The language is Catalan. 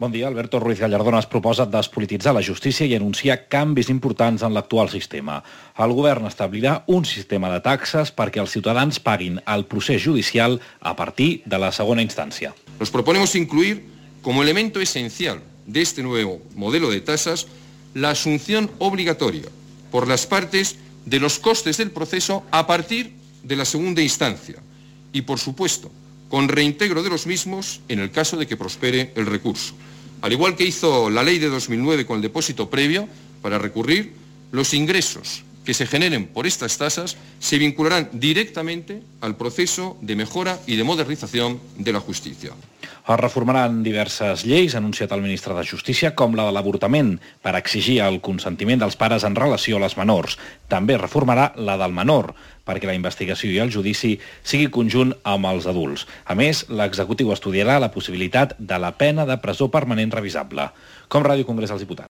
Bon dia. Alberto Ruiz Gallardón es proposa despolititzar la justícia i anunciar canvis importants en l'actual sistema. El govern establirà un sistema de taxes perquè els ciutadans paguin el procés judicial a partir de la segona instància. Nos proponemos incluir como elemento esencial de este nuevo modelo de tasas la asunción obligatoria por las partes de los costes del proceso a partir de la segunda instancia y, por supuesto, con reintegro de los mismos en el caso de que prospere el recurso. Al igual que hizo la ley de 2009 con el depósito previo, para recurrir, los ingresos que se generen por estas tasas se vincularán directamente al proceso de mejora y de modernización de la justicia. Es reformaran diverses lleis, ha anunciat el ministre de Justícia, com la de l'avortament, per exigir el consentiment dels pares en relació a les menors. També reformarà la del menor, perquè la investigació i el judici sigui conjunt amb els adults. A més, l'executiu estudiarà la possibilitat de la pena de presó permanent revisable. Com Ràdio Congrés als Diputats.